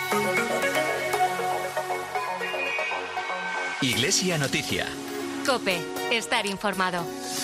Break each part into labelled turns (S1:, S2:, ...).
S1: Iglesia Noticia.
S2: COPE. Estar informado.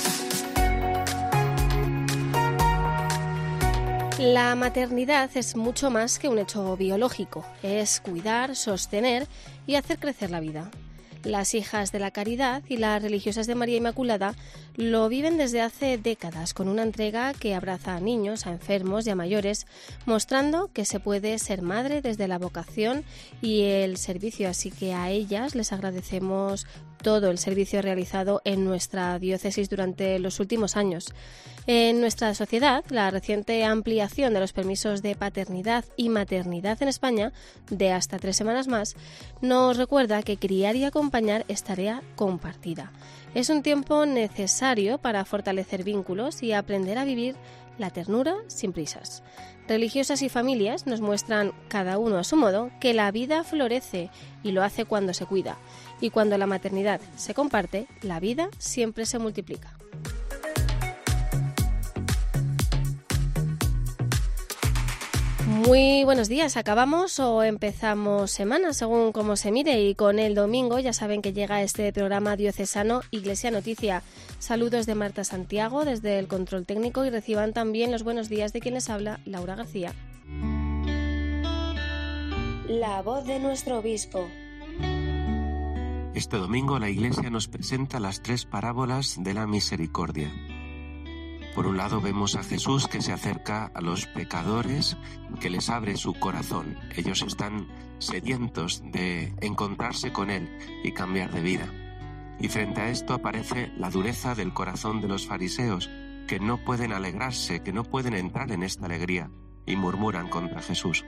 S3: La maternidad es mucho más que un hecho biológico. Es cuidar, sostener y hacer crecer la vida. Las hijas de la caridad y las religiosas de María Inmaculada lo viven desde hace décadas con una entrega que abraza a niños, a enfermos y a mayores, mostrando que se puede ser madre desde la vocación y el servicio. Así que a ellas les agradecemos todo el servicio realizado en nuestra diócesis durante los últimos años. En nuestra sociedad, la reciente ampliación de los permisos de paternidad y maternidad en España, de hasta 3 semanas más, nos recuerda que criar y acompañar es tarea compartida. Es un tiempo necesario para fortalecer vínculos y aprender a vivir la ternura sin prisas. Religiosas y familias nos muestran, cada uno a su modo, que la vida florece y lo hace cuando se cuida. Y cuando la maternidad se comparte, la vida siempre se multiplica. Muy buenos días, ¿acabamos o empezamos semana? Según cómo se mire, y con el domingo ya saben que llega este programa diocesano Iglesia Noticia. Saludos de Marta Santiago desde el control técnico y reciban también los buenos días de quien les habla, Laura García. La voz de nuestro obispo.
S4: Este domingo la Iglesia nos presenta las 3 parábolas de la misericordia. Por un lado vemos a Jesús que se acerca a los pecadores, que les abre su corazón. Ellos están sedientos de encontrarse con Él y cambiar de vida. Y frente a esto aparece la dureza del corazón de los fariseos, que no pueden alegrarse, que no pueden entrar en esta alegría y murmuran contra Jesús.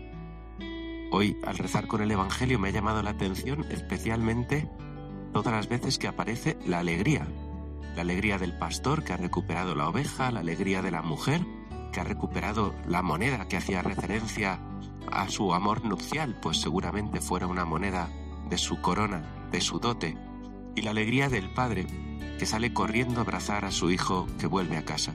S4: Hoy, al rezar con el Evangelio, me ha llamado la atención especialmente todas las veces que aparece la alegría. La alegría del pastor que ha recuperado la oveja, la alegría de la mujer que ha recuperado la moneda que hacía referencia a su amor nupcial, pues seguramente fuera una moneda de su corona, de su dote, y la alegría del padre que sale corriendo a abrazar a su hijo que vuelve a casa.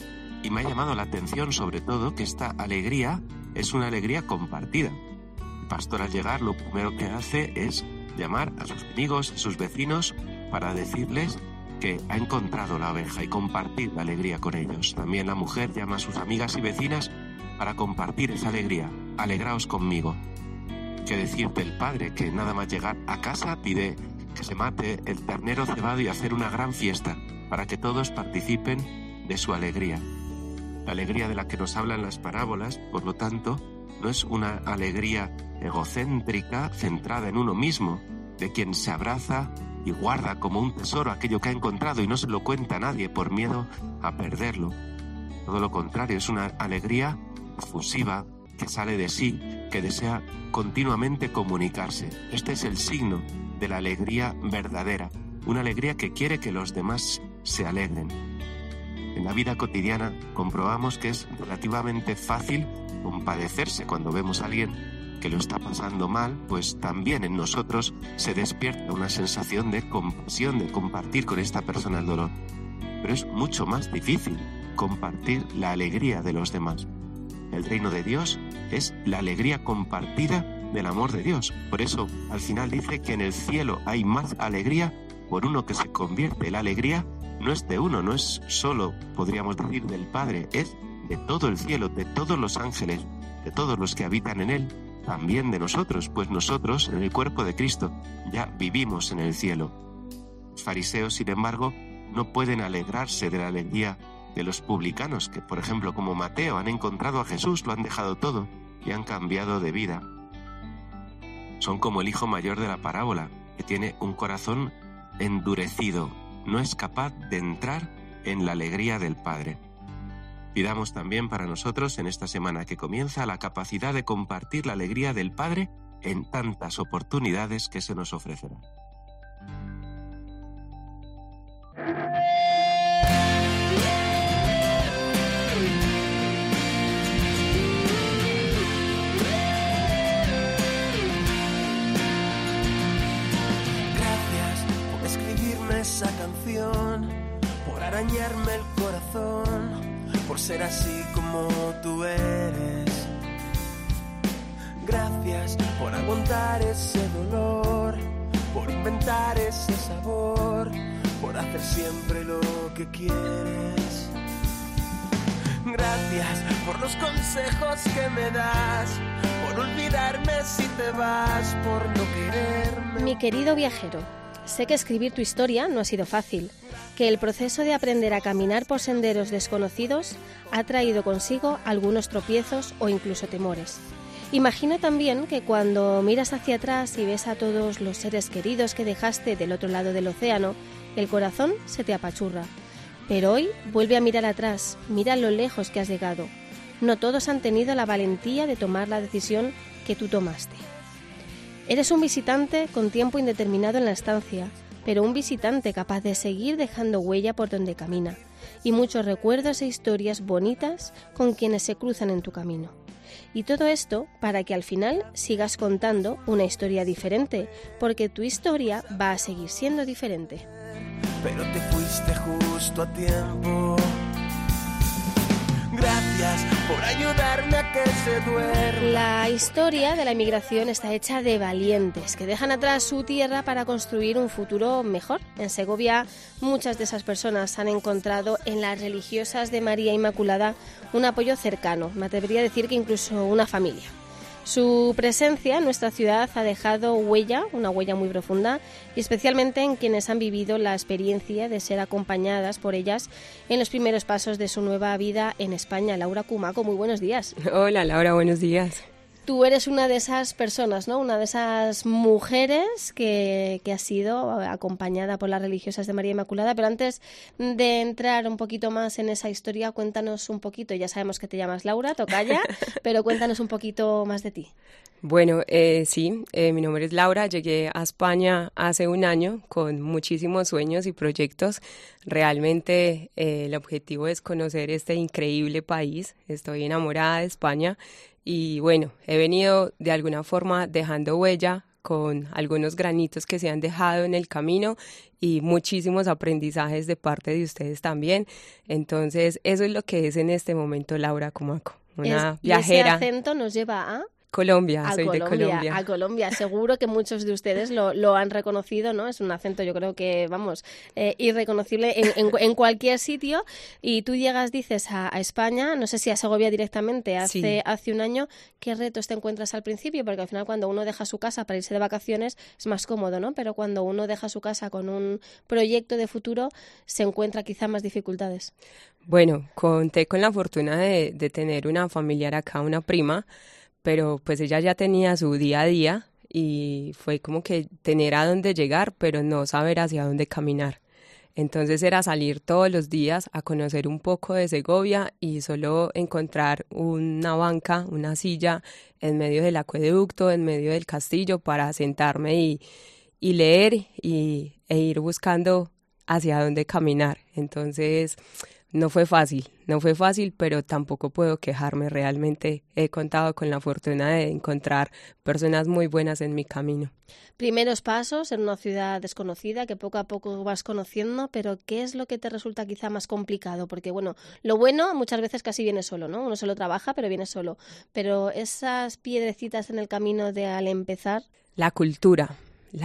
S4: Y me ha llamado la atención sobre todo que esta alegría es una alegría compartida. El pastor al llegar lo primero que hace es llamar a sus amigos, a sus vecinos, para decirles que ha encontrado la oveja y compartir la alegría con ellos. También la mujer llama a sus amigas y vecinas para compartir esa alegría. Alegraos conmigo. ¿Qué decir del padre que nada más llegar a casa pide que se mate el ternero cebado y hacer una gran fiesta para que todos participen de su alegría? La alegría de la que nos hablan las parábolas, por lo tanto, no es una alegría egocéntrica centrada en uno mismo, de quien se abraza y guarda como un tesoro aquello que ha encontrado y no se lo cuenta a nadie por miedo a perderlo. Todo lo contrario, es una alegría efusiva que sale de sí, que desea continuamente comunicarse. Este es el signo de la alegría verdadera, una alegría que quiere que los demás se alegren. En la vida cotidiana comprobamos que es relativamente fácil compadecerse cuando vemos a alguien que lo está pasando mal, pues también en nosotros se despierta una sensación de compasión, de compartir con esta persona el dolor. Pero es mucho más difícil compartir la alegría de los demás. El reino de Dios es la alegría compartida del amor de Dios. Por eso, al final dice que en el cielo hay más alegría por uno que se convierte. La alegría no es de uno, no es solo, podríamos decir, del Padre, es de todo el cielo, de todos los ángeles, de todos los que habitan en él, también de nosotros, pues nosotros, en el cuerpo de Cristo, ya vivimos en el cielo. Los fariseos, sin embargo, no pueden alegrarse de la alegría de los publicanos, que, por ejemplo, como Mateo, han encontrado a Jesús, lo han dejado todo y han cambiado de vida. Son como el hijo mayor de la parábola, que tiene un corazón endurecido, no es capaz de entrar en la alegría del Padre. Pidamos también para nosotros, en esta semana que comienza, la capacidad de compartir la alegría del Padre en tantas oportunidades que se nos ofrecerán.
S5: Gracias por escribirme esa canción, por arañarme el corazón, por ser así como tú eres. Gracias Gracias por aguantar ese dolor, por inventar ese sabor, por hacer siempre lo que quieres. Gracias por los consejos que me das, por olvidarme si te vas, por no quererme.
S3: Mi querido viajero, sé que escribir tu historia no ha sido fácil, que el proceso de aprender a caminar por senderos desconocidos ha traído consigo algunos tropiezos o incluso temores. Imagino también que cuando miras hacia atrás y ves a todos los seres queridos que dejaste del otro lado del océano, el corazón se te apachurra. Pero hoy vuelve a mirar atrás, mira lo lejos que has llegado. No todos han tenido la valentía de tomar la decisión que tú tomaste. Eres un visitante con tiempo indeterminado en la estancia, pero un visitante capaz de seguir dejando huella por donde camina, y muchos recuerdos e historias bonitas con quienes se cruzan en tu camino. Y todo esto para que al final sigas contando una historia diferente, porque tu historia va a seguir siendo diferente.
S5: Pero te fuiste justo a tiempo. Gracias por ayudarme a que se duerma.
S3: La historia de la inmigración está hecha de valientes que dejan atrás su tierra para construir un futuro mejor. En Segovia, muchas de esas personas han encontrado en las religiosas de María Inmaculada un apoyo cercano, me atrevería a decir que incluso una familia. Su presencia en nuestra ciudad ha dejado huella, una huella muy profunda, y especialmente en quienes han vivido la experiencia de ser acompañadas por ellas en los primeros pasos de su nueva vida en España. Laura Cumaco, muy buenos días.
S6: Hola Laura, buenos días.
S3: Tú eres una de esas personas, ¿no? Una de esas mujeres que ha sido acompañada por las religiosas de María Inmaculada. Pero antes de entrar un poquito más en esa historia, cuéntanos un poquito. Ya sabemos que te llamas Laura, tocaya, pero cuéntanos un poquito más de ti.
S6: Bueno, mi nombre es Laura. Llegué a España hace un año con muchísimos sueños y proyectos. Realmente el objetivo es conocer este increíble país. Estoy enamorada de España. Y bueno, he venido de alguna forma dejando huella con algunos granitos que se han dejado en el camino y muchísimos aprendizajes de parte de ustedes también. Entonces, eso es lo que es en este momento Laura Cumaco, una viajera.
S3: Y ese acento nos lleva a...
S6: Colombia, soy de Colombia.
S3: A Colombia, seguro que muchos de ustedes lo han reconocido, ¿no? Es un acento, yo creo que, irreconocible en cualquier sitio. Y tú llegas, dices, a España, no sé si a Segovia directamente, hace un año. ¿Qué retos te encuentras al principio? Porque al final cuando uno deja su casa para irse de vacaciones es más cómodo, ¿no? Pero cuando uno deja su casa con un proyecto de futuro, se encuentra quizá más dificultades.
S6: Bueno, conté con la fortuna de tener una familiar acá, una prima, pero pues ella ya tenía su día a día y fue como que tener a dónde llegar, pero no saber hacia dónde caminar. Entonces era salir todos los días a conocer un poco de Segovia y solo encontrar una banca, una silla en medio del acueducto, en medio del castillo para sentarme y leer e ir buscando hacia dónde caminar. Entonces no fue fácil, pero tampoco puedo quejarme. Realmente he contado con la fortuna de encontrar personas muy buenas en mi camino.
S3: Primeros pasos en una ciudad desconocida que poco a poco vas conociendo, pero ¿qué es lo que te resulta quizá más complicado? Porque bueno, lo bueno muchas veces casi viene solo, ¿no? Uno solo trabaja, pero viene solo. Pero esas piedrecitas en el camino de al empezar...
S6: La cultura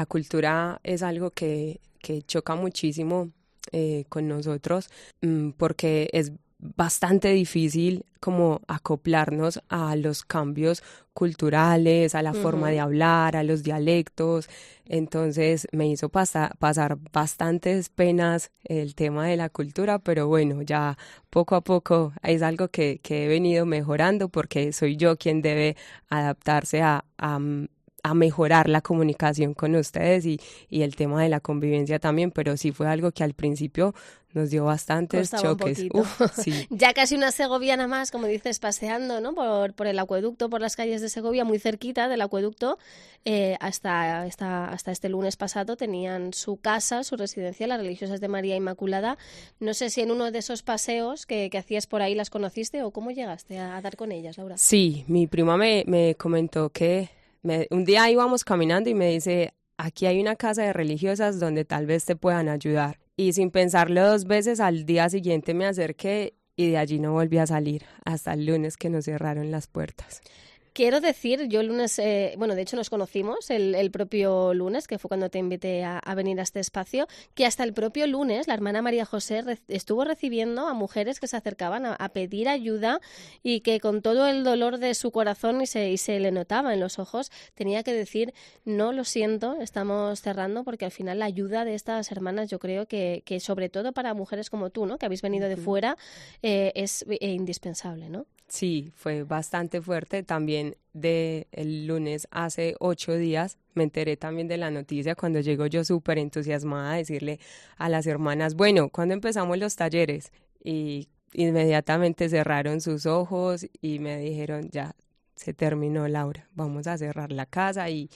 S6: es algo que choca muchísimo con nosotros, porque es bastante difícil como acoplarnos a los cambios culturales, a la forma de hablar, a los dialectos. Entonces me hizo pasar bastantes penas el tema de la cultura, pero bueno, ya poco a poco es algo que he venido mejorando, porque soy yo quien debe adaptarse a mejorar la comunicación con ustedes y el tema de la convivencia también, pero sí fue algo que al principio nos dio bastantes choques. Sí.
S3: Ya casi una segoviana más, como dices, paseando, ¿no? por el acueducto, por las calles de Segovia, muy cerquita del acueducto, hasta este lunes pasado tenían su casa, su residencia, las religiosas de María Inmaculada. No sé si en uno de esos paseos que hacías por ahí las conociste o cómo llegaste a dar con ellas, Laura.
S6: Sí, mi prima me comentó que un día íbamos caminando y me dice, aquí hay una casa de religiosas donde tal vez te puedan ayudar. Y sin pensarlo dos veces, al día siguiente me acerqué y de allí no volví a salir hasta el lunes que nos cerraron las puertas.
S3: Quiero decir, yo el lunes, de hecho nos conocimos el propio lunes, que fue cuando te invité a venir a este espacio, que hasta el propio lunes la hermana María José estuvo recibiendo a mujeres que se acercaban a pedir ayuda y que con todo el dolor de su corazón y se le notaba en los ojos, tenía que decir, no, lo siento, estamos cerrando, porque al final la ayuda de estas hermanas, yo creo que sobre todo para mujeres como tú, ¿no?, que habéis venido de fuera, es indispensable, ¿no?
S6: Sí, fue bastante fuerte. También el lunes, hace 8 días, me enteré también de la noticia cuando llego yo súper entusiasmada a decirle a las hermanas, bueno, ¿cuándo empezamos los talleres? Y inmediatamente cerraron sus ojos y me dijeron, ya, se terminó, Laura, vamos a cerrar la casa y...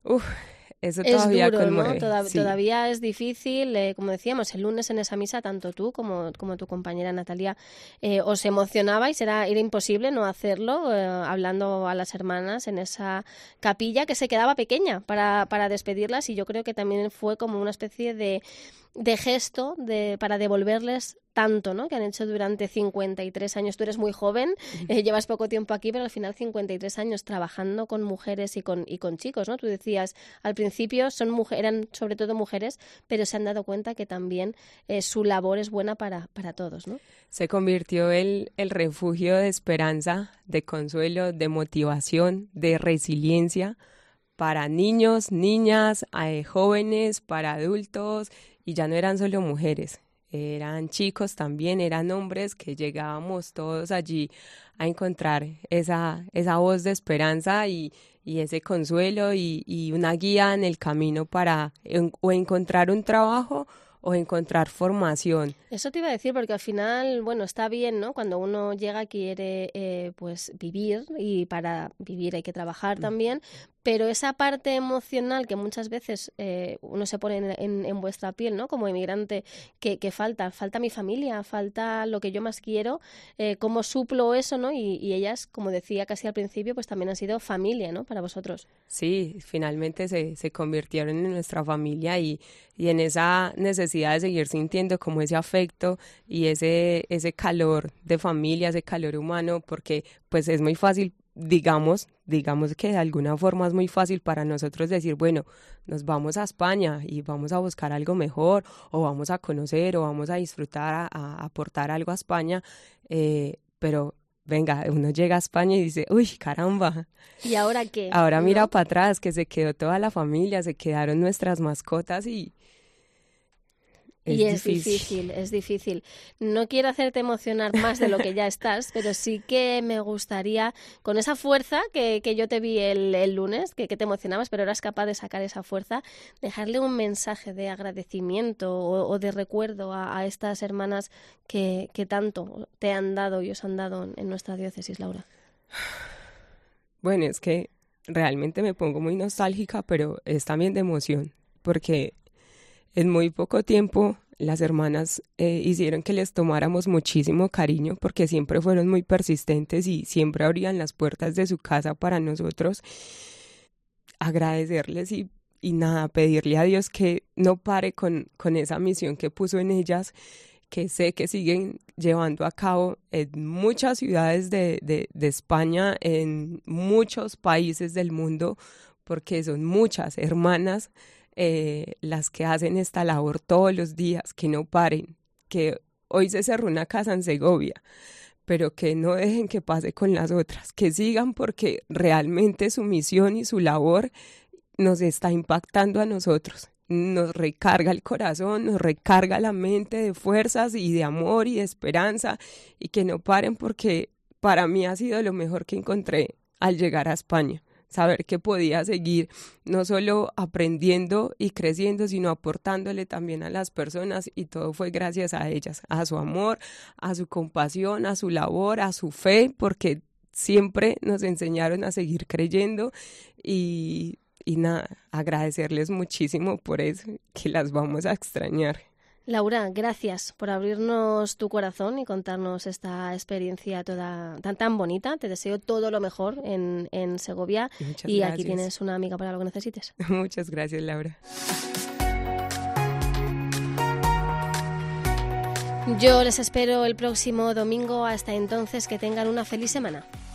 S6: Eso todavía
S3: es duro,
S6: conmueve,
S3: ¿no?
S6: sí.
S3: Todavía es difícil, como decíamos, el lunes en esa misa, tanto tú como tu compañera Natalia, os emocionabais, era imposible no hacerlo, hablando a las hermanas en esa capilla que se quedaba pequeña para despedirlas, y yo creo que también fue como una especie de gesto para devolverles tanto, ¿no?, que han hecho durante 53 años. Tú eres muy joven, llevas poco tiempo aquí, pero al final 53 años trabajando con mujeres y con chicos, ¿no? Tú decías, al principio eran sobre todo mujeres, pero se han dado cuenta que también su labor es buena para todos, ¿no?
S6: Se convirtió el refugio de esperanza, de consuelo, de motivación, de resiliencia para niños, niñas, jóvenes, para adultos, y ya no eran solo mujeres. Eran chicos también, eran hombres, que llegábamos todos allí a encontrar esa voz de esperanza y ese consuelo y una guía en el camino para o encontrar un trabajo o encontrar formación.
S3: Eso te iba a decir, porque al final, bueno, está bien, ¿no?, cuando uno llega quiere pues vivir, y para vivir hay que trabajar también, pero esa parte emocional que muchas veces uno se pone en vuestra piel, ¿no?, como inmigrante, que falta mi familia, falta lo que yo más quiero, cómo suplo eso, ¿no? Y ellas, como decía casi al principio, pues también han sido familia, ¿no?, para vosotros.
S6: Sí, finalmente se convirtieron en nuestra familia y en esa necesidad de seguir sintiendo como ese afecto y ese calor de familia, ese calor humano, porque pues es muy fácil, digamos que de alguna forma es muy fácil para nosotros decir, bueno, nos vamos a España y vamos a buscar algo mejor, o vamos a conocer, o vamos a disfrutar, a aportar algo a España, pero venga, uno llega a España y dice, uy, caramba.
S3: ¿Y ahora qué?
S6: Ahora mira, ¿no?, para atrás, que se quedó toda la familia, se quedaron nuestras mascotas y...
S3: Es difícil. No quiero hacerte emocionar más de lo que ya estás, pero sí que me gustaría, con esa fuerza que yo te vi el lunes, que te emocionabas, pero eras capaz de sacar esa fuerza, dejarle un mensaje de agradecimiento o de recuerdo a estas hermanas que tanto te han dado y os han dado en nuestra diócesis, Laura.
S6: Bueno, es que realmente me pongo muy nostálgica, pero es también de emoción, porque... en muy poco tiempo las hermanas hicieron que les tomáramos muchísimo cariño, porque siempre fueron muy persistentes y siempre abrían las puertas de su casa para nosotros. Agradecerles y nada, pedirle a Dios que no pare con esa misión que puso en ellas, que sé que siguen llevando a cabo en muchas ciudades de España, en muchos países del mundo, porque son muchas hermanas las que hacen esta labor todos los días, que no paren, que hoy se cerró una casa en Segovia, pero que no dejen que pase con las otras, que sigan, porque realmente su misión y su labor nos está impactando a nosotros, nos recarga el corazón, nos recarga la mente de fuerzas y de amor y de esperanza, y que no paren, porque para mí ha sido lo mejor que encontré al llegar a España. Saber que podía seguir no solo aprendiendo y creciendo, sino aportándole también a las personas, y todo fue gracias a ellas, a su amor, a su compasión, a su labor, a su fe, porque siempre nos enseñaron a seguir creyendo y nada, agradecerles muchísimo por eso, que las vamos a extrañar.
S3: Laura, gracias por abrirnos tu corazón y contarnos esta experiencia toda tan bonita. Te deseo todo lo mejor en Segovia.
S6: Muchas
S3: y
S6: gracias.
S3: Aquí tienes una amiga para lo que necesites.
S6: Muchas gracias, Laura.
S3: Yo les espero el próximo domingo. Hasta entonces, que tengan una feliz semana.